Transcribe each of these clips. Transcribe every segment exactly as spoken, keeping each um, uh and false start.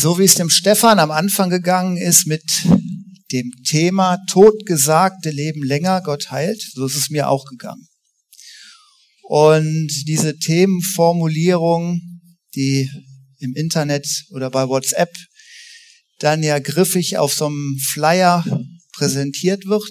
So wie es dem Stefan am Anfang gegangen ist mit dem Thema Totgesagte leben länger, Gott heilt, so ist es mir auch gegangen. Und diese Themenformulierung, die im Internet oder bei WhatsApp dann ja griffig auf so einem Flyer präsentiert wird,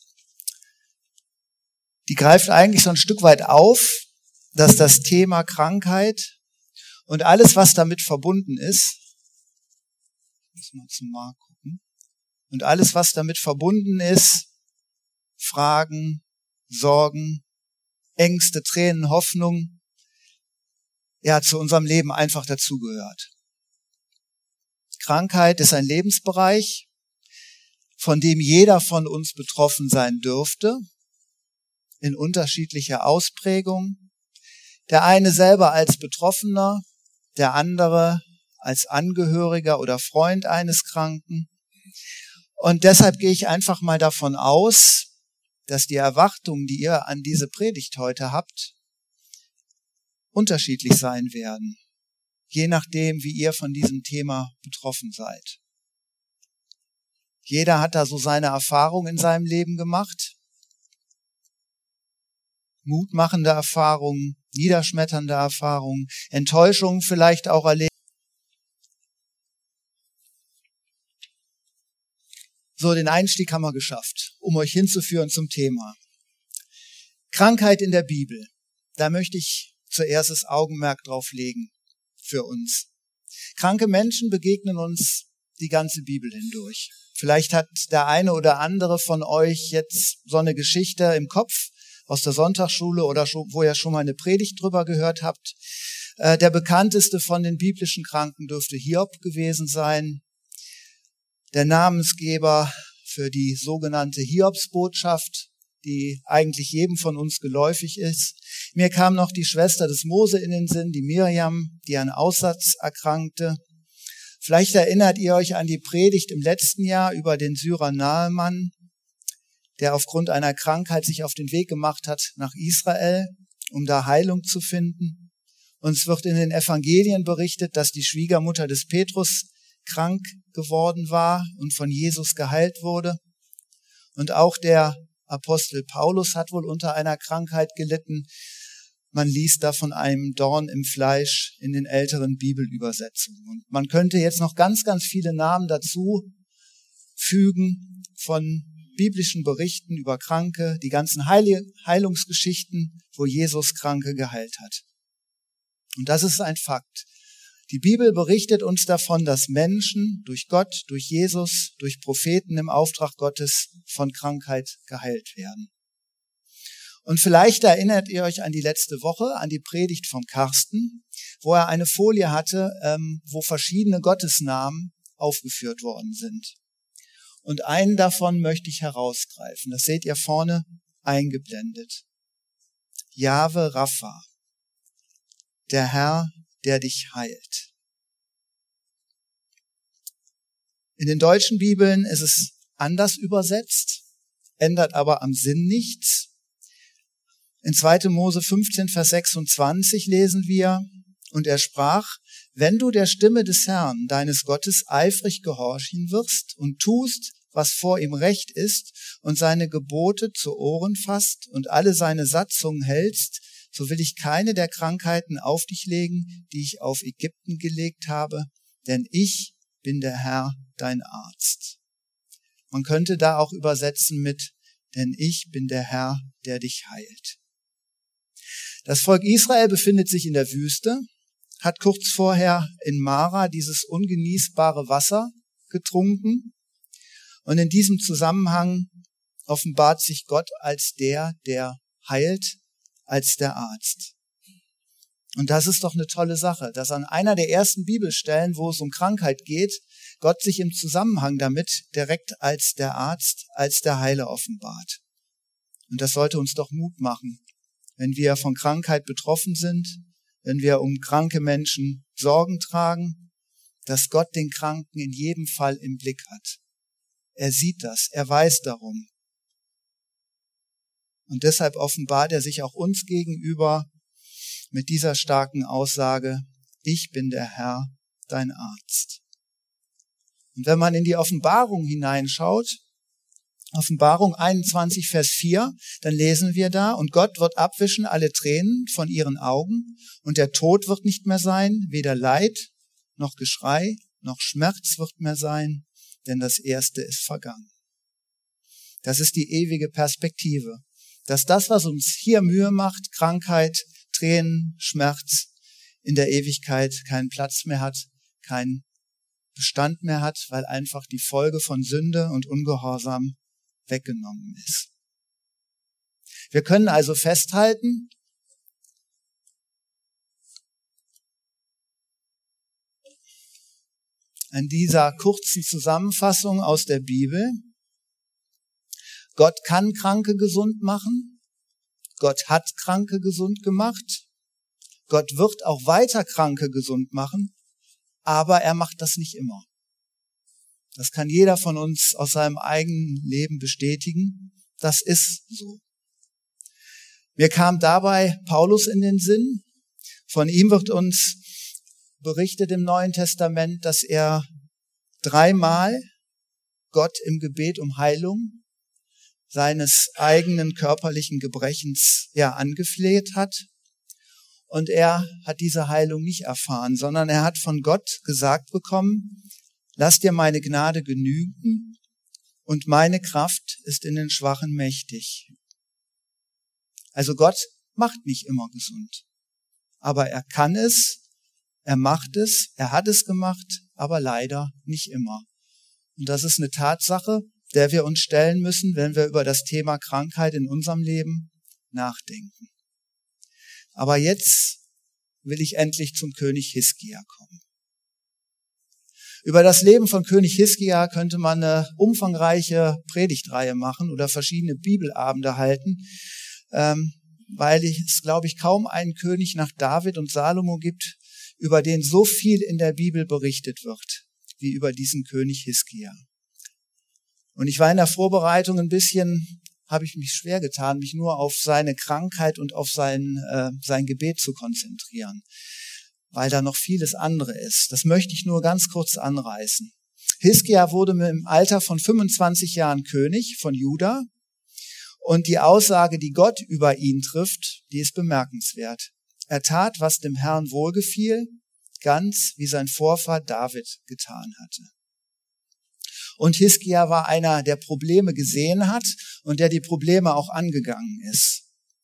die greift eigentlich so ein Stück weit auf, dass das Thema Krankheit und alles, was damit verbunden ist, müssen wir zum Markt gucken, und alles, was damit verbunden ist, Fragen, Sorgen, Ängste, Tränen, Hoffnung, ja, zu unserem Leben einfach dazugehört. Krankheit ist ein Lebensbereich, von dem jeder von uns betroffen sein dürfte, in unterschiedlicher Ausprägung. Der eine selber als Betroffener, der andere als Angehöriger oder Freund eines Kranken. Und deshalb gehe ich einfach mal davon aus, dass die Erwartungen, die ihr an diese Predigt heute habt, unterschiedlich sein werden, je nachdem, wie ihr von diesem Thema betroffen seid. Jeder hat da so seine Erfahrung in seinem Leben gemacht. Mutmachende Erfahrungen, niederschmetternde Erfahrungen, Enttäuschungen vielleicht auch erlebt. So, den Einstieg haben wir geschafft, um euch hinzuführen zum Thema. Krankheit in der Bibel. Da möchte ich zuerst das Augenmerk drauf legen für uns. Kranke Menschen begegnen uns die ganze Bibel hindurch. Vielleicht hat der eine oder andere von euch jetzt so eine Geschichte im Kopf aus der Sonntagsschule oder wo ihr schon mal eine Predigt drüber gehört habt. Der bekannteste von den biblischen Kranken dürfte Hiob gewesen sein. Der Namensgeber für die sogenannte Hiobsbotschaft, die eigentlich jedem von uns geläufig ist. Mir kam noch die Schwester des Mose in den Sinn, die Miriam, die an Aussatz erkrankte. Vielleicht erinnert ihr euch an die Predigt im letzten Jahr über den Syrer Naaman, der aufgrund einer Krankheit sich auf den Weg gemacht hat nach Israel, um da Heilung zu finden. Und es wird in den Evangelien berichtet, dass die Schwiegermutter des Petrus krank geworden war und von Jesus geheilt wurde. Und auch der Apostel Paulus hat wohl unter einer Krankheit gelitten. Man liest da von einem Dorn im Fleisch in den älteren Bibelübersetzungen. Und man könnte jetzt noch ganz, ganz viele Namen dazu fügen von biblischen Berichten über Kranke, die ganzen Heil- Heilungsgeschichten, wo Jesus Kranke geheilt hat. Und das ist ein Fakt. Die Bibel berichtet uns davon, dass Menschen durch Gott, durch Jesus, durch Propheten im Auftrag Gottes von Krankheit geheilt werden. Und vielleicht erinnert ihr euch an die letzte Woche, an die Predigt von Carsten, wo er eine Folie hatte, ähm, wo verschiedene Gottesnamen aufgeführt worden sind. Und einen davon möchte ich herausgreifen. Das seht ihr vorne eingeblendet. Jahwe Rapha, der Herr, der dich heilt. In den deutschen Bibeln ist es anders übersetzt, ändert aber am Sinn nichts. In zweiter Mose fünfzehn, Vers sechsundzwanzig lesen wir, und er sprach, wenn du der Stimme des Herrn, deines Gottes, eifrig gehorchen wirst und tust, was vor ihm recht ist und seine Gebote zu Ohren fasst und alle seine Satzungen hältst, so will ich keine der Krankheiten auf dich legen, die ich auf Ägypten gelegt habe, denn ich bin der Herr, dein Arzt. Man könnte da auch übersetzen mit, denn ich bin der Herr, der dich heilt. Das Volk Israel befindet sich in der Wüste, hat kurz vorher in Mara dieses ungenießbare Wasser getrunken und in diesem Zusammenhang offenbart sich Gott als der, der heilt, als der Arzt. Und das ist doch eine tolle Sache, dass an einer der ersten Bibelstellen, wo es um Krankheit geht, Gott sich im Zusammenhang damit direkt als der Arzt, als der Heiler offenbart. Und das sollte uns doch Mut machen, wenn wir von Krankheit betroffen sind, wenn wir um kranke Menschen Sorgen tragen, dass Gott den Kranken in jedem Fall im Blick hat. Er sieht das, er weiß darum. Und deshalb offenbart er sich auch uns gegenüber mit dieser starken Aussage, ich bin der Herr, dein Arzt. Und wenn man in die Offenbarung hineinschaut, Offenbarung einundzwanzig, Vers vier, dann lesen wir da, und Gott wird abwischen alle Tränen von ihren Augen, und der Tod wird nicht mehr sein, weder Leid, noch Geschrei, noch Schmerz wird mehr sein, denn das Erste ist vergangen. Das ist die ewige Perspektive, dass das, was uns hier Mühe macht, Krankheit, Tränen, Schmerz, in der Ewigkeit keinen Platz mehr hat, keinen Bestand mehr hat, weil einfach die Folge von Sünde und Ungehorsam weggenommen ist. Wir können also festhalten, an dieser kurzen Zusammenfassung aus der Bibel: Gott kann Kranke gesund machen, Gott hat Kranke gesund gemacht, Gott wird auch weiter Kranke gesund machen, aber er macht das nicht immer. Das kann jeder von uns aus seinem eigenen Leben bestätigen. Das ist so. Mir kam dabei Paulus in den Sinn. Von ihm wird uns berichtet im Neuen Testament, dass er dreimal Gott im Gebet um Heilung seines eigenen körperlichen Gebrechens ja angefleht hat. Und er hat diese Heilung nicht erfahren, sondern er hat von Gott gesagt bekommen: Lass dir meine Gnade genügen, und meine Kraft ist in den Schwachen mächtig. Also Gott macht nicht immer gesund, aber er kann es, er macht es, er hat es gemacht, aber leider nicht immer. Und das ist eine Tatsache, der wir uns stellen müssen, wenn wir über das Thema Krankheit in unserem Leben nachdenken. Aber jetzt will ich endlich zum König Hiskia kommen. Über das Leben von König Hiskia könnte man eine umfangreiche Predigtreihe machen oder verschiedene Bibelabende halten, ähm, weil es, glaube ich, kaum einen König nach David und Salomo gibt, über den so viel in der Bibel berichtet wird, wie über diesen König Hiskia. Und ich war in der Vorbereitung ein bisschen, habe ich mich schwer getan, mich nur auf seine Krankheit und auf sein, äh, sein Gebet zu konzentrieren, weil da noch vieles andere ist. Das möchte ich nur ganz kurz anreißen. Hiskia wurde im Alter von fünfundzwanzig Jahren König von Juda, und die Aussage, die Gott über ihn trifft, die ist bemerkenswert. Er tat, was dem Herrn wohlgefiel, ganz wie sein Vorfahr David getan hatte. Und Hiskia war einer, der Probleme gesehen hat und der die Probleme auch angegangen ist.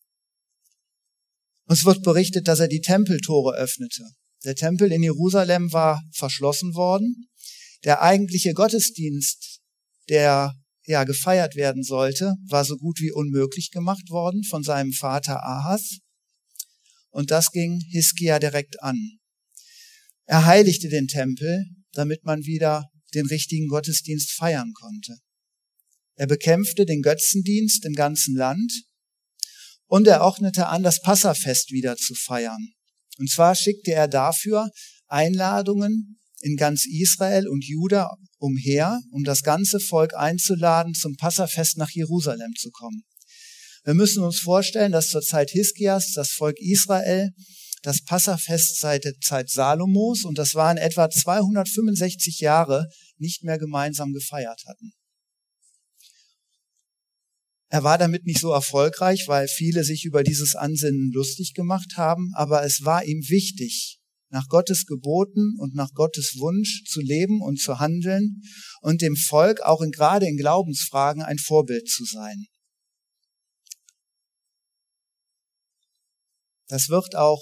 Uns wird berichtet, dass er die Tempeltore öffnete. Der Tempel in Jerusalem war verschlossen worden. Der eigentliche Gottesdienst, der ja gefeiert werden sollte, war so gut wie unmöglich gemacht worden von seinem Vater Ahas. Und das ging Hiskia direkt an. Er heiligte den Tempel, damit man wieder den richtigen Gottesdienst feiern konnte. Er bekämpfte den Götzendienst im ganzen Land und er ordnete an, das Passafest wieder zu feiern. Und zwar schickte er dafür Einladungen in ganz Israel und Juda umher, um das ganze Volk einzuladen, zum Passafest nach Jerusalem zu kommen. Wir müssen uns vorstellen, dass zur Zeit Hiskias das Volk Israel das Passafest seit der Zeit Salomos, und das waren etwa zweihundertfünfundsechzig Jahre, nicht mehr gemeinsam gefeiert hatten. Er war damit nicht so erfolgreich, weil viele sich über dieses Ansinnen lustig gemacht haben, aber es war ihm wichtig, nach Gottes Geboten und nach Gottes Wunsch zu leben und zu handeln und dem Volk auch in, gerade in Glaubensfragen ein Vorbild zu sein. Das wird auch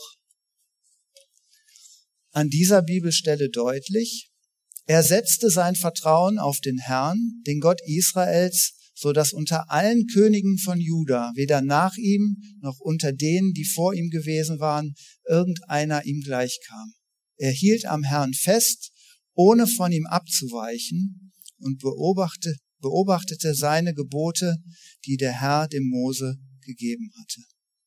an dieser Bibelstelle deutlich. Er setzte sein Vertrauen auf den Herrn, den Gott Israels, so dass unter allen Königen von Juda, weder nach ihm noch unter denen, die vor ihm gewesen waren, irgendeiner ihm gleichkam. Er hielt am Herrn fest, ohne von ihm abzuweichen, und beobachtete, beobachtete seine Gebote, die der Herr dem Mose gegeben hatte.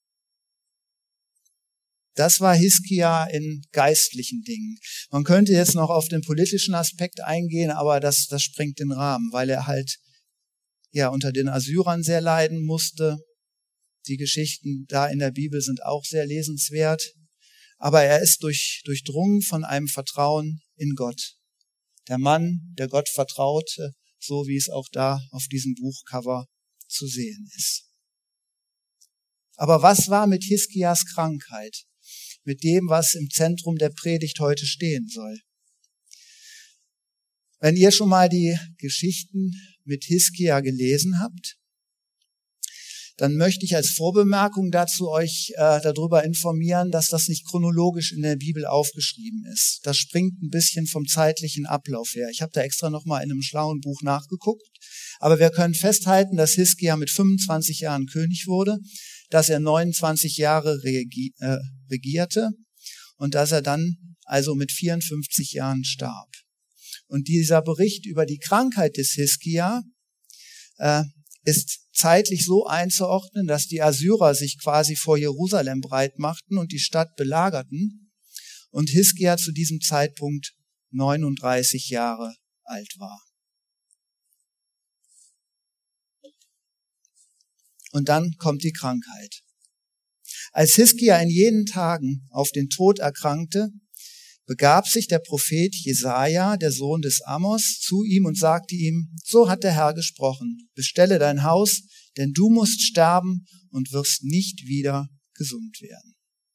Das war Hiskia in geistlichen Dingen. Man könnte jetzt noch auf den politischen Aspekt eingehen, aber das, das sprengt den Rahmen, weil er halt ja unter den Assyrern sehr leiden musste. Die Geschichten da in der Bibel sind auch sehr lesenswert. Aber er ist durch, durchdrungen von einem Vertrauen in Gott. Der Mann, der Gott vertraute, so wie es auch da auf diesem Buchcover zu sehen ist. Aber was war mit Hiskias Krankheit? Mit dem, was im Zentrum der Predigt heute stehen soll? Wenn ihr schon mal die Geschichten mit Hiskia gelesen habt, dann möchte ich als Vorbemerkung dazu euch äh, darüber informieren, dass das nicht chronologisch in der Bibel aufgeschrieben ist. Das springt ein bisschen vom zeitlichen Ablauf her. Ich habe da extra noch mal in einem schlauen Buch nachgeguckt. Aber wir können festhalten, dass Hiskia mit fünfundzwanzig Jahren König wurde, dass er neunundzwanzig Jahre regi- äh, regierte und dass er dann also mit vierundfünfzig Jahren starb. Und dieser Bericht über die Krankheit des Hiskia äh, ist zeitlich so einzuordnen, dass die Assyrer sich quasi vor Jerusalem breit machten und die Stadt belagerten und Hiskia zu diesem Zeitpunkt neununddreißig Jahre alt war. Und dann kommt die Krankheit. Als Hiskia in jenen Tagen auf den Tod erkrankte, begab sich der Prophet Jesaja, der Sohn des Amos, zu ihm und sagte ihm, so hat der Herr gesprochen, bestelle dein Haus, denn du musst sterben und wirst nicht wieder gesund werden.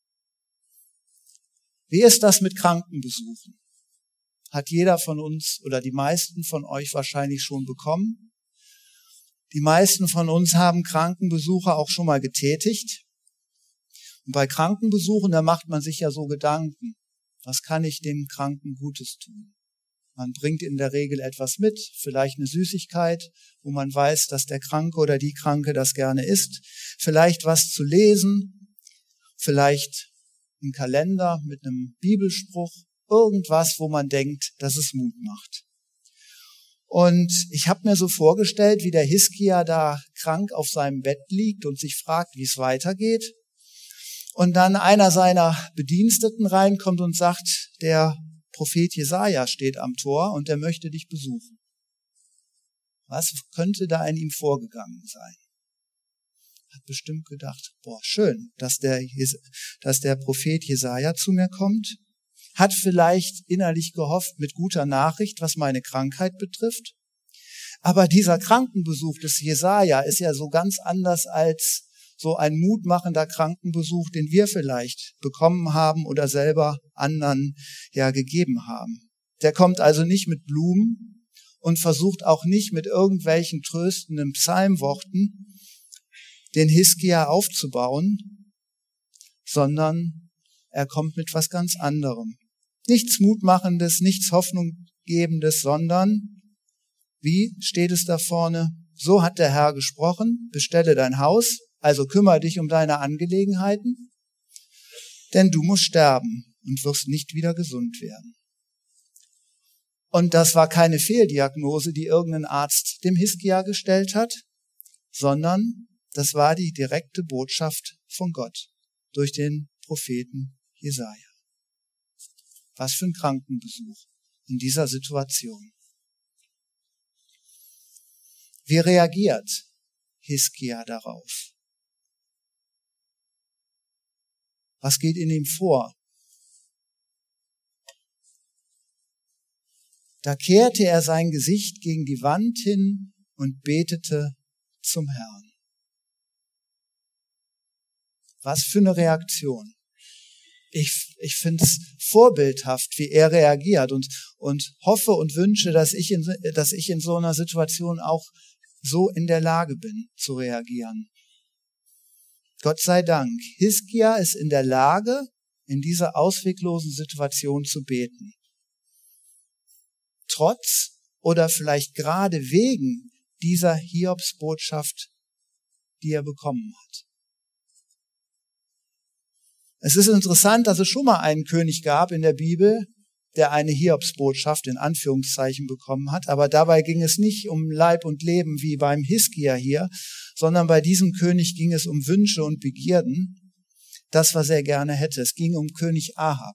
Wie ist das mit Krankenbesuchen? Hat jeder von uns oder die meisten von euch wahrscheinlich schon bekommen. Die meisten von uns haben Krankenbesuche auch schon mal getätigt. Und bei Krankenbesuchen, da macht man sich ja so Gedanken. Was kann ich dem Kranken Gutes tun? Man bringt in der Regel etwas mit, vielleicht eine Süßigkeit, wo man weiß, dass der Kranke oder die Kranke das gerne isst. Vielleicht was zu lesen, vielleicht ein Kalender mit einem Bibelspruch, irgendwas, wo man denkt, dass es Mut macht. Und ich habe mir so vorgestellt, wie der Hiskia da krank auf seinem Bett liegt und sich fragt, wie es weitergeht. Und dann einer seiner Bediensteten reinkommt und sagt, der Prophet Jesaja steht am Tor und er möchte dich besuchen. Was könnte da in ihm vorgegangen sein? Hat bestimmt gedacht, boah, schön, dass der, dass der Prophet Jesaja zu mir kommt. Hat vielleicht innerlich gehofft mit guter Nachricht, was meine Krankheit betrifft. Aber dieser Krankenbesuch des Jesaja ist ja so ganz anders als so ein mutmachender Krankenbesuch, den wir vielleicht bekommen haben oder selber anderen ja gegeben haben. Der kommt also nicht mit Blumen und versucht auch nicht mit irgendwelchen tröstenden Psalmworten den Hiskia aufzubauen, sondern er kommt mit was ganz anderem. Nichts Mutmachendes, nichts Hoffnunggebendes, sondern, wie steht es da vorne? So hat der Herr gesprochen, bestelle dein Haus, also kümmere dich um deine Angelegenheiten, denn du musst sterben und wirst nicht wieder gesund werden. Und das war keine Fehldiagnose, die irgendein Arzt dem Hiskia gestellt hat, sondern das war die direkte Botschaft von Gott durch den Propheten Jesaja. Was für ein Krankenbesuch in dieser Situation. Wie reagiert Hiskia darauf? Was geht in ihm vor? Da kehrte er sein Gesicht gegen die Wand hin und betete zum Herrn. Was für eine Reaktion. Ich, ich finde es vorbildhaft, wie er reagiert und, und hoffe und wünsche, dass ich, in, dass ich in so einer Situation auch so in der Lage bin, zu reagieren. Gott sei Dank, Hiskia ist in der Lage, in dieser ausweglosen Situation zu beten. Trotz oder vielleicht gerade wegen dieser Hiobsbotschaft, die er bekommen hat. Es ist interessant, dass es schon mal einen König gab in der Bibel, der eine Hiobsbotschaft in Anführungszeichen bekommen hat. Aber dabei ging es nicht um Leib und Leben wie beim Hiskia hier, sondern bei diesem König ging es um Wünsche und Begierden, das, was er gerne hätte. Es ging um König Ahab.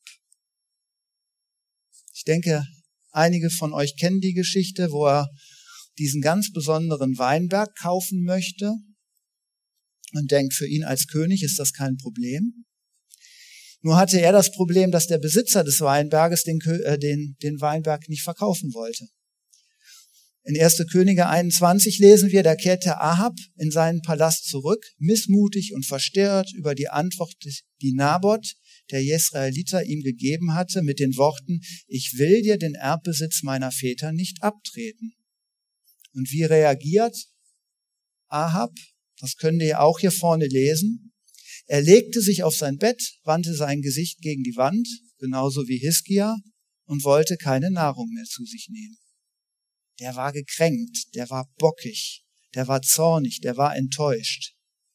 Ich denke, einige von euch kennen die Geschichte, wo er diesen ganz besonderen Weinberg kaufen möchte und denkt, für ihn als König ist das kein Problem. Nur hatte er das Problem, dass der Besitzer des Weinberges den, äh, den, den Weinberg nicht verkaufen wollte. In erster Könige einundzwanzig lesen wir, da kehrte Ahab in seinen Palast zurück, missmutig und verstört über die Antwort, die Naboth, der Jesraeliter, ihm gegeben hatte, mit den Worten, ich will dir den Erbbesitz meiner Väter nicht abtreten. Und wie reagiert Ahab? Das könnt ihr auch hier vorne lesen. Er legte sich auf sein Bett, wandte sein Gesicht gegen die Wand, genauso wie Hiskia, und wollte keine Nahrung mehr zu sich nehmen. Der war gekränkt, der war bockig, der war zornig, der war enttäuscht.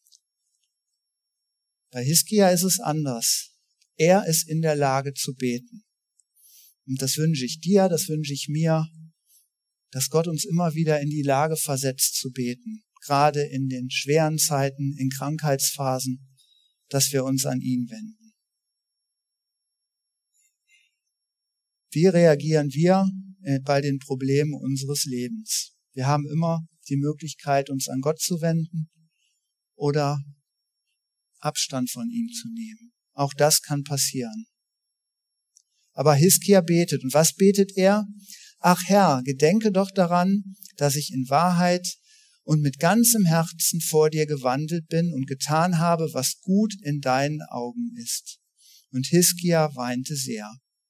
Bei Hiskia ist es anders. Er ist in der Lage zu beten. Und das wünsche ich dir, das wünsche ich mir, dass Gott uns immer wieder in die Lage versetzt zu beten. Gerade in den schweren Zeiten, in Krankheitsphasen, dass wir uns an ihn wenden. Wie reagieren wir bei den Problemen unseres Lebens? Wir haben immer die Möglichkeit, uns an Gott zu wenden oder Abstand von ihm zu nehmen. Auch das kann passieren. Aber Hiskia betet. Und was betet er? Ach Herr, gedenke doch daran, dass ich in Wahrheit und mit ganzem Herzen vor dir gewandelt bin und getan habe, was gut in deinen Augen ist. Und Hiskia weinte sehr.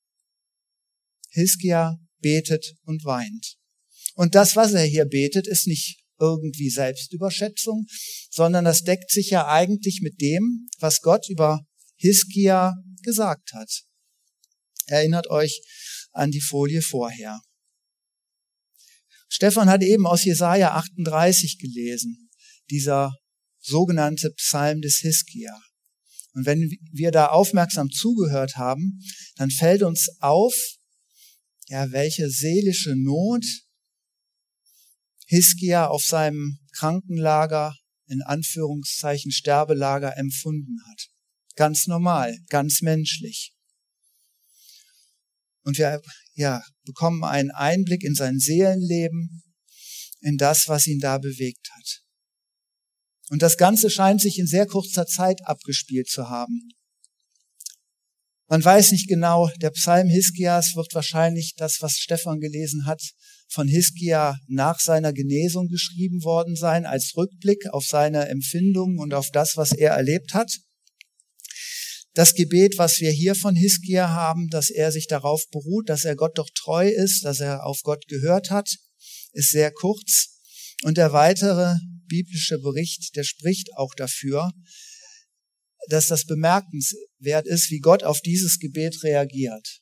Hiskia betet und weint. Und das, was er hier betet, ist nicht irgendwie Selbstüberschätzung, sondern das deckt sich ja eigentlich mit dem, was Gott über Hiskia gesagt hat. Erinnert euch an die Folie vorher. Stefan hat eben aus Jesaja achtunddreißig gelesen, dieser sogenannte Psalm des Hiskia. Und wenn wir da aufmerksam zugehört haben, dann fällt uns auf, ja, welche seelische Not Hiskia auf seinem Krankenlager, in Anführungszeichen Sterbelager, empfunden hat. Ganz normal, ganz menschlich. Und wir ja, bekommen einen Einblick in sein Seelenleben, in das, was ihn da bewegt hat. Und das Ganze scheint sich in sehr kurzer Zeit abgespielt zu haben. Man weiß nicht genau, der Psalm Hiskias wird wahrscheinlich das, was Stefan gelesen hat, von Hiskia nach seiner Genesung geschrieben worden sein, als Rückblick auf seine Empfindungen und auf das, was er erlebt hat. Das Gebet, was wir hier von Hiskia haben, dass er sich darauf beruht, dass er Gott doch treu ist, dass er auf Gott gehört hat, ist sehr kurz. Und der weitere biblische Bericht, der spricht auch dafür, dass das bemerkenswert ist, wie Gott auf dieses Gebet reagiert.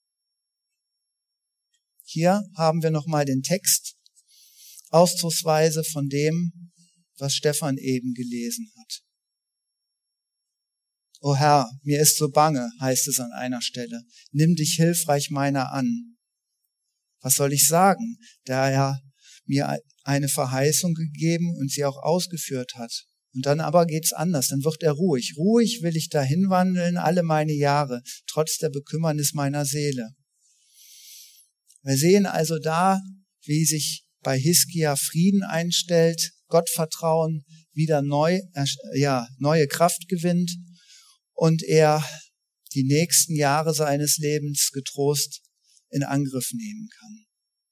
Hier haben wir nochmal den Text, ausdrucksweise von dem, was Stefan eben gelesen hat. O Herr, mir ist so bange, heißt es an einer Stelle. Nimm dich hilfreich meiner an. Was soll ich sagen, da er mir eine Verheißung gegeben und sie auch ausgeführt hat? Und dann aber geht's anders, dann wird er ruhig. Ruhig will ich dahin wandeln alle meine Jahre, trotz der Bekümmernis meiner Seele. Wir sehen also da, wie sich bei Hiskia Frieden einstellt, Gottvertrauen wieder neu, ja, neue Kraft gewinnt und er die nächsten Jahre seines Lebens getrost in Angriff nehmen kann.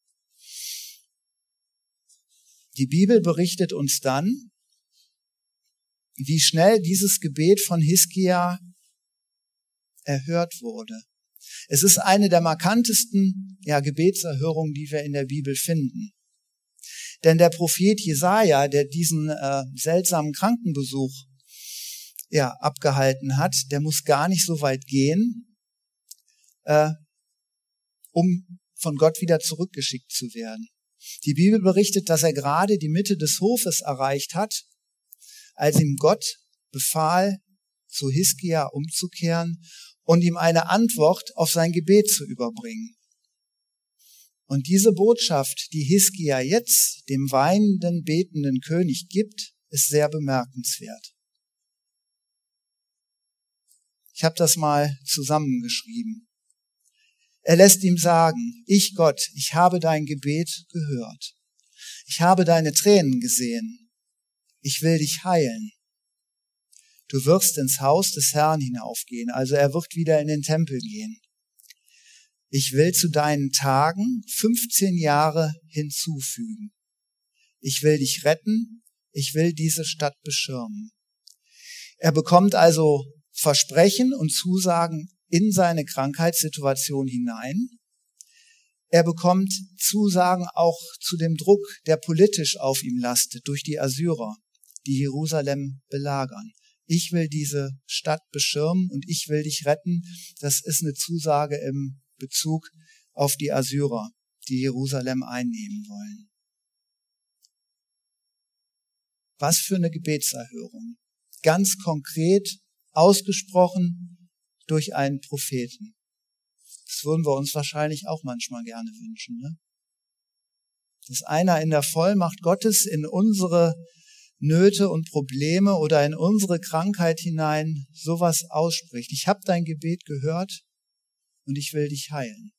Die Bibel berichtet uns dann, wie schnell dieses Gebet von Hiskia erhört wurde. Es ist eine der markantesten ja, Gebetserhörungen, die wir in der Bibel finden. Denn der Prophet Jesaja, der diesen äh, seltsamen Krankenbesuch ja, abgehalten hat, der muss gar nicht so weit gehen, äh, um von Gott wieder zurückgeschickt zu werden. Die Bibel berichtet, dass er gerade die Mitte des Hofes erreicht hat, als ihm Gott befahl, zu Hiskia umzukehren und ihm eine Antwort auf sein Gebet zu überbringen. Und diese Botschaft, die Hiskia jetzt dem weinenden, betenden König gibt, ist sehr bemerkenswert. Ich habe das mal zusammengeschrieben. Er lässt ihm sagen, ich Gott, ich habe dein Gebet gehört. Ich habe deine Tränen gesehen. Ich will dich heilen. Du wirst ins Haus des Herrn hinaufgehen. Also er wird wieder in den Tempel gehen. Ich will zu deinen Tagen fünfzehn Jahre hinzufügen. Ich will dich retten. Ich will diese Stadt beschirmen. Er bekommt also Versprechen und Zusagen in seine Krankheitssituation hinein. Er bekommt Zusagen auch zu dem Druck, der politisch auf ihm lastet durch die Assyrer, die Jerusalem belagern. Ich will diese Stadt beschirmen und ich will dich retten. Das ist eine Zusage im Bezug auf die Assyrer, die Jerusalem einnehmen wollen. Was für eine Gebetserhörung. Ganz konkret, ausgesprochen durch einen Propheten. Das würden wir uns wahrscheinlich auch manchmal gerne wünschen, ne? Dass einer in der Vollmacht Gottes in unsere Nöte und Probleme oder in unsere Krankheit hinein sowas ausspricht. Ich habe dein Gebet gehört und ich will dich heilen.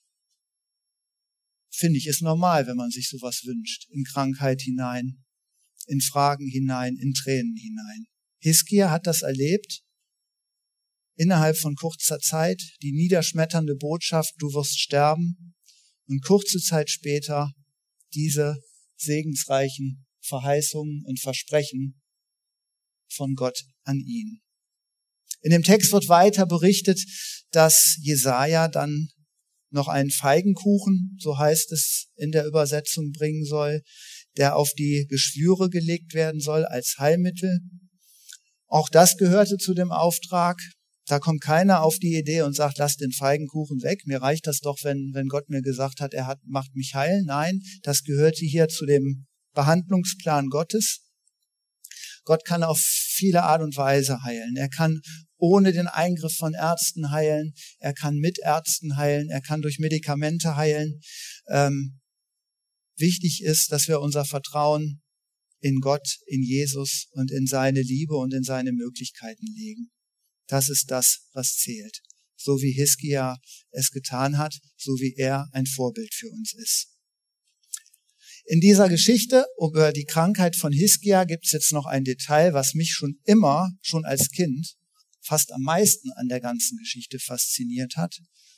Finde ich, ist normal, wenn man sich sowas wünscht. In Krankheit hinein, in Fragen hinein, in Tränen hinein. Hiskia hat das erlebt. Innerhalb von kurzer Zeit die niederschmetternde Botschaft, du wirst sterben. Und kurze Zeit später diese segensreichen Verheißungen und Versprechen von Gott an ihn. In dem Text wird weiter berichtet, dass Jesaja dann noch einen Feigenkuchen, so heißt es in der Übersetzung, bringen soll, der auf die Geschwüre gelegt werden soll als Heilmittel. Auch das gehörte zu dem Auftrag. Da kommt keiner auf die Idee und sagt, lass den Feigenkuchen weg. Mir reicht das doch, wenn, wenn Gott mir gesagt hat, er hat, macht mich heil. Nein, das gehörte hier zu dem Behandlungsplan Gottes. Gott kann auf viele Art und Weise heilen. Er kann ohne den Eingriff von Ärzten heilen. Er kann mit Ärzten heilen. Er kann durch Medikamente heilen. Ähm, wichtig ist, dass wir unser Vertrauen in Gott, in Jesus und in seine Liebe und in seine Möglichkeiten legen. Das ist das, was zählt. So wie Hiskia es getan hat, so wie er ein Vorbild für uns ist. In dieser Geschichte über die Krankheit von Hiskia gibt es jetzt noch ein Detail, was mich schon immer, schon als Kind, fast am meisten an der ganzen Geschichte fasziniert hat,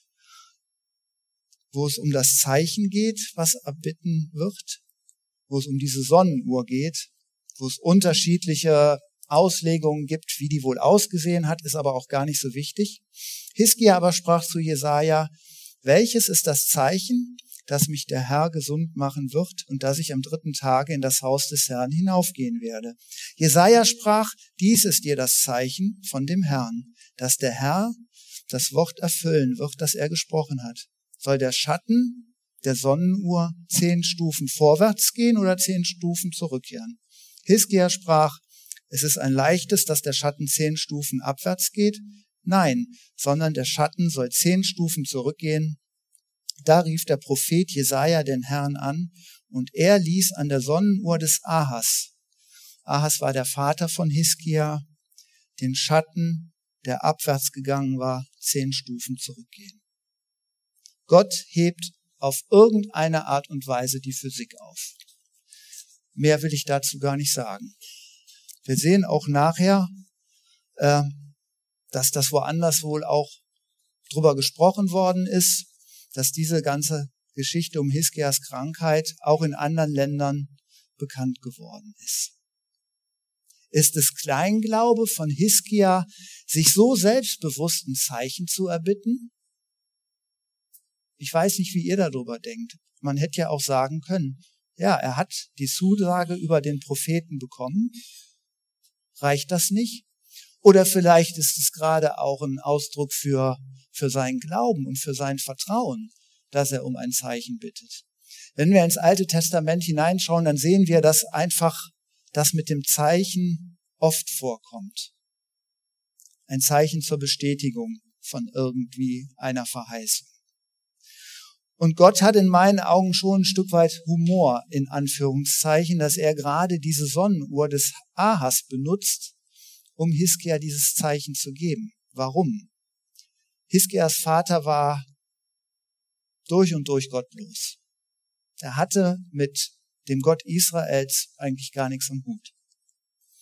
wo es um das Zeichen geht, was erbitten wird, wo es um diese Sonnenuhr geht, wo es unterschiedliche Auslegungen gibt, wie die wohl ausgesehen hat, ist aber auch gar nicht so wichtig. Hiskia aber sprach zu Jesaja, welches ist das Zeichen, dass mich der Herr gesund machen wird und dass ich am dritten Tage in das Haus des Herrn hinaufgehen werde? Jesaja sprach, dies ist dir das Zeichen von dem Herrn, dass der Herr das Wort erfüllen wird, das er gesprochen hat. Soll der Schatten der Sonnenuhr zehn Stufen vorwärts gehen oder zehn Stufen zurückkehren? Hiskia sprach, es ist ein leichtes, dass der Schatten zehn Stufen abwärts geht. Nein, sondern der Schatten soll zehn Stufen zurückgehen. Da rief der Prophet Jesaja den Herrn an und er ließ an der Sonnenuhr des Ahas, Ahas war der Vater von Hiskia, den Schatten, der abwärts gegangen war, zehn Stufen zurückgehen. Gott hebt auf irgendeine Art und Weise die Physik auf. Mehr will ich dazu gar nicht sagen. Wir sehen auch nachher, äh, dass das woanders wohl auch drüber gesprochen worden ist, dass diese ganze Geschichte um Hiskias Krankheit auch in anderen Ländern bekannt geworden ist. Ist es Kleinglaube von Hiskia, sich so selbstbewusst ein Zeichen zu erbitten? Ich weiß nicht, wie ihr darüber denkt. Man hätte ja auch sagen können, ja, er hat die Zusage über den Propheten bekommen. Reicht das nicht? Oder vielleicht ist es gerade auch ein Ausdruck für, für seinen Glauben und für sein Vertrauen, dass er um ein Zeichen bittet. Wenn wir ins Alte Testament hineinschauen, dann sehen wir, dass einfach das mit dem Zeichen oft vorkommt. Ein Zeichen zur Bestätigung von irgendwie einer Verheißung. Und Gott hat in meinen Augen schon ein Stück weit Humor, in Anführungszeichen, dass er gerade diese Sonnenuhr des Ahas benutzt, um Hiskia dieses Zeichen zu geben. Warum? Hiskias Vater war durch und durch gottlos. Er hatte mit dem Gott Israels eigentlich gar nichts am Hut.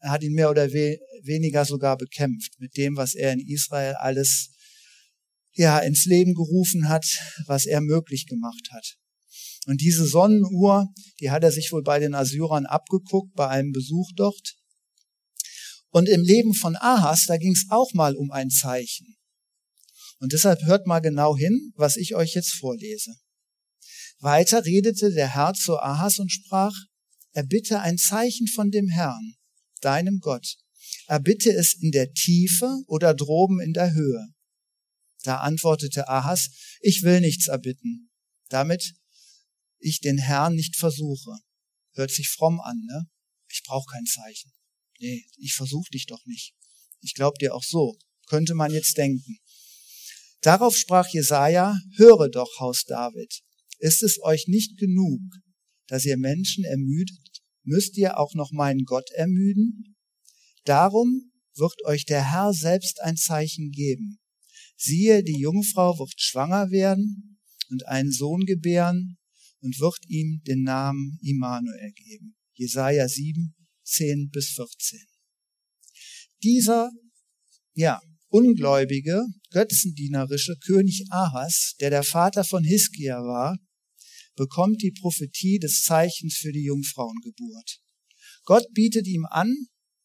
Er hat ihn mehr oder we- weniger sogar bekämpft mit dem, was er in Israel alles ja ins Leben gerufen hat, was er möglich gemacht hat. Und diese Sonnenuhr, die hat er sich wohl bei den Assyrern abgeguckt, bei einem Besuch dort. Und im Leben von Ahas, da ging es auch mal um ein Zeichen. Und deshalb hört mal genau hin, was ich euch jetzt vorlese. Weiter redete der Herr zu Ahas und sprach, erbitte ein Zeichen von dem Herrn, deinem Gott. Erbitte es in der Tiefe oder droben in der Höhe. Da antwortete Ahas, ich will nichts erbitten, damit ich den Herrn nicht versuche. Hört sich fromm an, ne? Ich brauche kein Zeichen. Nee, ich versuche dich doch nicht. Ich glaube dir auch so, könnte man jetzt denken. Darauf sprach Jesaja, höre doch, Haus David, ist es euch nicht genug, dass ihr Menschen ermüdet, müsst ihr auch noch meinen Gott ermüden? Darum wird euch der Herr selbst ein Zeichen geben. Siehe, die Jungfrau wird schwanger werden und einen Sohn gebären und wird ihm den Namen Immanuel geben. Jesaja sieben, zehn bis vierzehn. Dieser, ja, ungläubige, götzendienerische König Ahas, der der Vater von Hiskia war, bekommt die Prophetie des Zeichens für die Jungfrauengeburt. Gott bietet ihm an,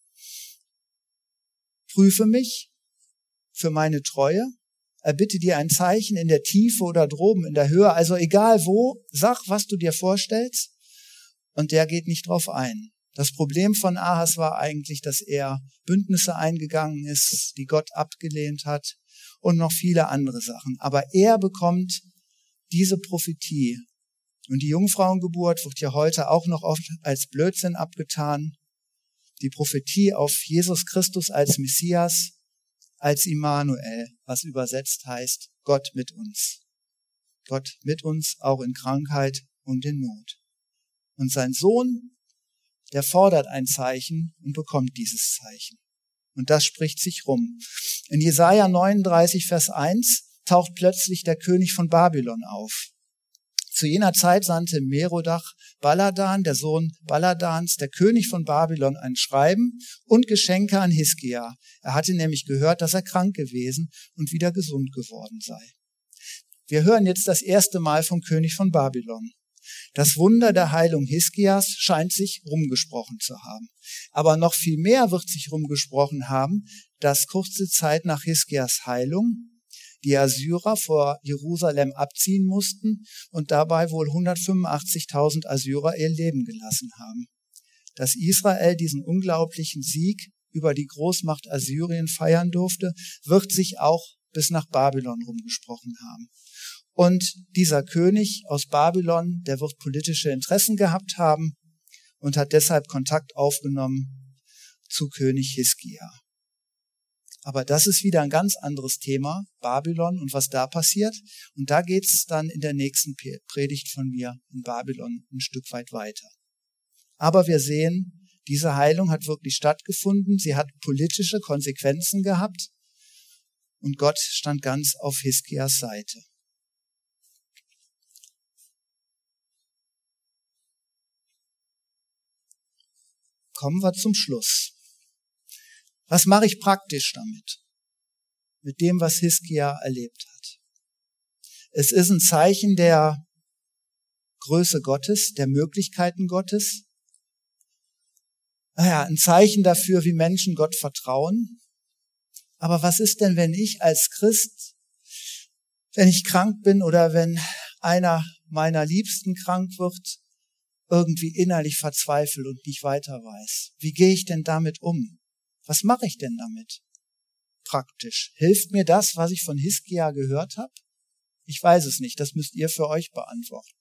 prüfe mich für meine Treue, erbitte dir ein Zeichen in der Tiefe oder droben in der Höhe, also egal wo, sag, was du dir vorstellst, und der geht nicht drauf ein. Das Problem von Ahas war eigentlich, dass er Bündnisse eingegangen ist, die Gott abgelehnt hat und noch viele andere Sachen. Aber er bekommt diese Prophetie. Und die Jungfrauengeburt wird ja heute auch noch oft als Blödsinn abgetan. Die Prophetie auf Jesus Christus als Messias, als Immanuel, was übersetzt heißt, Gott mit uns. Gott mit uns, auch in Krankheit und in Not. Und sein Sohn, der fordert ein Zeichen und bekommt dieses Zeichen. Und das spricht sich rum. In Jesaja neununddreißig, Vers eins taucht plötzlich der König von Babylon auf. Zu jener Zeit sandte Merodach Baladan, der Sohn Baladans, der König von Babylon, ein Schreiben und Geschenke an Hiskia. Er hatte nämlich gehört, dass er krank gewesen und wieder gesund geworden sei. Wir hören jetzt das erste Mal vom König von Babylon. Das Wunder der Heilung Hiskias scheint sich rumgesprochen zu haben. Aber noch viel mehr wird sich rumgesprochen haben, dass kurze Zeit nach Hiskias Heilung die Assyrer vor Jerusalem abziehen mussten und dabei wohl hundertfünfundachtzigtausend Assyrer ihr Leben gelassen haben. Dass Israel diesen unglaublichen Sieg über die Großmacht Assyrien feiern durfte, wird sich auch bis nach Babylon rumgesprochen haben. Und dieser König aus Babylon, der wird politische Interessen gehabt haben und hat deshalb Kontakt aufgenommen zu König Hiskia. Aber das ist wieder ein ganz anderes Thema, Babylon und was da passiert. Und da geht's dann in der nächsten Predigt von mir in Babylon ein Stück weit weiter. Aber wir sehen, diese Heilung hat wirklich stattgefunden. Sie hat politische Konsequenzen gehabt. Und Gott stand ganz auf Hiskias Seite. Kommen wir zum Schluss. Was mache ich praktisch damit? Mit dem, was Hiskia erlebt hat. Es ist ein Zeichen der Größe Gottes, der Möglichkeiten Gottes. Naja, ein Zeichen dafür, wie Menschen Gott vertrauen. Aber was ist denn, wenn ich als Christ, wenn ich krank bin oder wenn einer meiner Liebsten krank wird, irgendwie innerlich verzweifle und nicht weiter weiß? Wie gehe ich denn damit um? Was mache ich denn damit? Praktisch. Hilft mir das, was ich von Hiskia gehört habe? Ich weiß es nicht. Das müsst ihr für euch beantworten.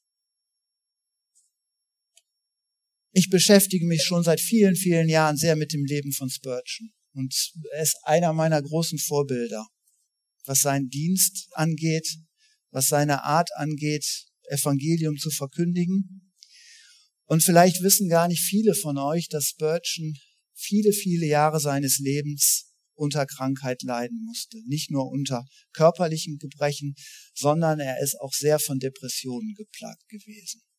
Ich beschäftige mich schon seit vielen, vielen Jahren sehr mit dem Leben von Spurgeon. Und er ist einer meiner großen Vorbilder, was seinen Dienst angeht, was seine Art angeht, Evangelium zu verkündigen. Und vielleicht wissen gar nicht viele von euch, dass Spurgeon viele, viele Jahre seines Lebens unter Krankheit leiden musste. Nicht nur unter körperlichen Gebrechen, sondern er ist auch sehr von Depressionen geplagt gewesen.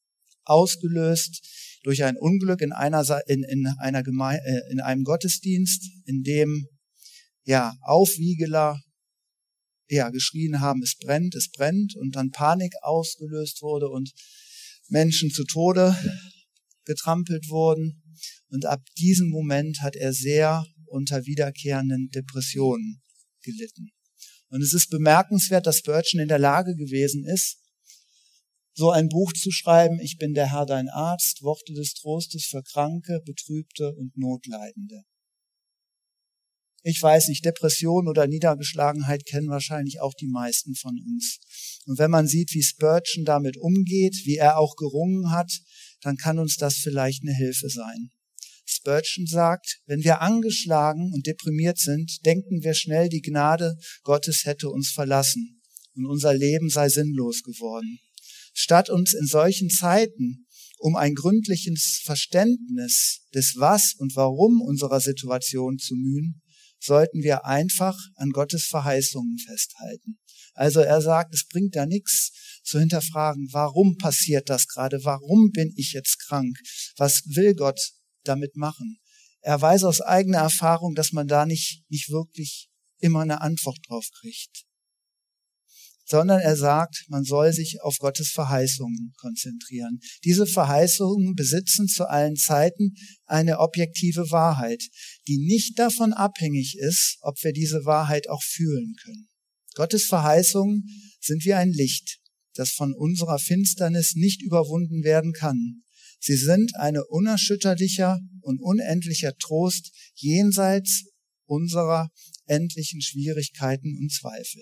ausgelöst durch ein Unglück in einer, in, in einer Geme- äh, in einem Gottesdienst, in dem, ja, Aufwiegeler, ja, geschrien haben, es brennt, es brennt, und dann Panik ausgelöst wurde und Menschen zu Tode getrampelt wurden. Und ab diesem Moment hat er sehr unter wiederkehrenden Depressionen gelitten. Und es ist bemerkenswert, dass Spurgeon in der Lage gewesen ist, so ein Buch zu schreiben: Ich bin der Herr dein Arzt, Worte des Trostes für Kranke, Betrübte und Notleidende. Ich weiß nicht, Depression oder Niedergeschlagenheit kennen wahrscheinlich auch die meisten von uns. Und wenn man sieht, wie Spurgeon damit umgeht, wie er auch gerungen hat, dann kann uns das vielleicht eine Hilfe sein. Spurgeon sagt, wenn wir angeschlagen und deprimiert sind, denken wir schnell, die Gnade Gottes hätte uns verlassen und unser Leben sei sinnlos geworden. Statt uns in solchen Zeiten um ein gründliches Verständnis des Was und Warum unserer Situation zu mühen, sollten wir einfach an Gottes Verheißungen festhalten. Also er sagt, es bringt ja nichts zu hinterfragen, warum passiert das gerade, warum bin ich jetzt krank, was will Gott damit machen. Er weiß aus eigener Erfahrung, dass man da nicht, nicht wirklich immer eine Antwort drauf kriegt. Sondern er sagt, man soll sich auf Gottes Verheißungen konzentrieren. Diese Verheißungen besitzen zu allen Zeiten eine objektive Wahrheit, die nicht davon abhängig ist, ob wir diese Wahrheit auch fühlen können. Gottes Verheißungen sind wie ein Licht, das von unserer Finsternis nicht überwunden werden kann. Sie sind ein unerschütterlicher und unendlicher Trost jenseits unserer endlichen Schwierigkeiten und Zweifel.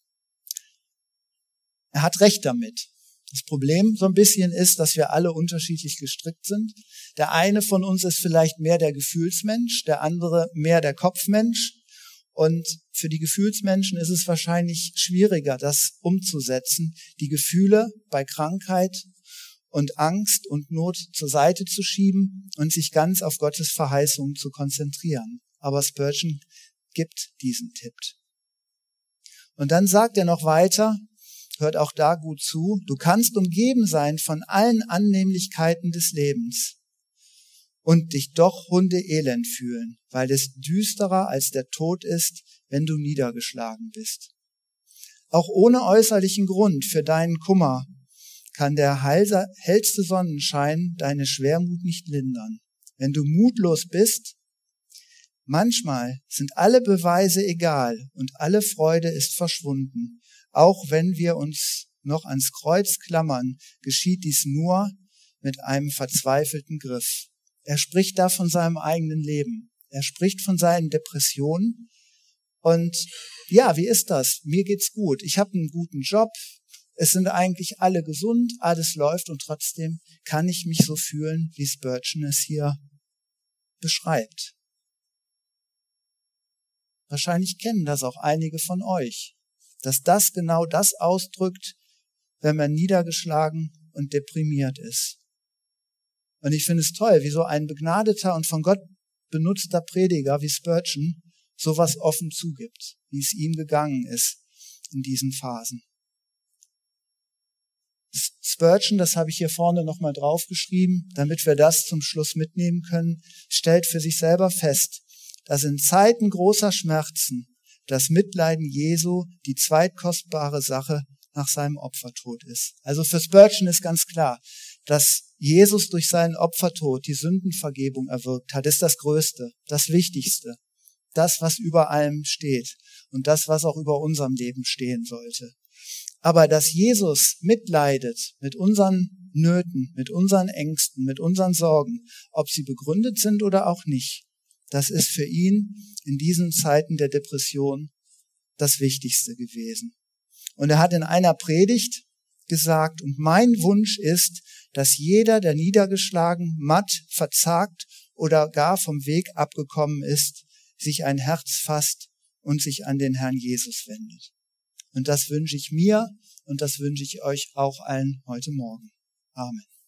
Er hat recht damit. Das Problem so ein bisschen ist, dass wir alle unterschiedlich gestrickt sind. Der eine von uns ist vielleicht mehr der Gefühlsmensch, der andere mehr der Kopfmensch. Und für die Gefühlsmenschen ist es wahrscheinlich schwieriger, das umzusetzen, die Gefühle bei Krankheit und Angst und Not zur Seite zu schieben und sich ganz auf Gottes Verheißungen zu konzentrieren. Aber Spurgeon gibt diesen Tipp. Und dann sagt er noch weiter, hört auch da gut zu, du kannst umgeben sein von allen Annehmlichkeiten des Lebens und dich doch hundeelend fühlen, weil es düsterer als der Tod ist, wenn du niedergeschlagen bist. Auch ohne äußerlichen Grund für deinen Kummer kann der hellste Sonnenschein deine Schwermut nicht lindern. Wenn du mutlos bist, manchmal sind alle Beweise egal und alle Freude ist verschwunden. Auch wenn wir uns noch ans Kreuz klammern, geschieht dies nur mit einem verzweifelten Griff. Er spricht da von seinem eigenen Leben. Er spricht von seinen Depressionen. Und ja, wie ist das? Mir geht's gut. Ich habe einen guten Job. Es sind eigentlich alle gesund. Alles läuft und trotzdem kann ich mich so fühlen, wie Spurgeon es hier beschreibt. Wahrscheinlich kennen das auch einige von euch, dass das genau das ausdrückt, wenn man niedergeschlagen und deprimiert ist. Und ich finde es toll, wie so ein begnadeter und von Gott benutzter Prediger wie Spurgeon sowas offen zugibt, wie es ihm gegangen ist in diesen Phasen. Spurgeon, das habe ich hier vorne nochmal draufgeschrieben, damit wir das zum Schluss mitnehmen können, stellt für sich selber fest, dass in Zeiten großer Schmerzen das Mitleiden Jesu die zweitkostbare Sache nach seinem Opfertod ist. Also für Spurgeon ist ganz klar, dass Jesus durch seinen Opfertod die Sündenvergebung erwirkt hat, ist das Größte, das Wichtigste, das, was über allem steht und das, was auch über unserem Leben stehen sollte. Aber dass Jesus mitleidet mit unseren Nöten, mit unseren Ängsten, mit unseren Sorgen, ob sie begründet sind oder auch nicht, das ist für ihn in diesen Zeiten der Depression das Wichtigste gewesen. Und er hat in einer Predigt gesagt, und mein Wunsch ist, dass jeder, der niedergeschlagen, matt, verzagt oder gar vom Weg abgekommen ist, sich ein Herz fasst und sich an den Herrn Jesus wendet. Und das wünsche ich mir und das wünsche ich euch auch allen heute Morgen. Amen.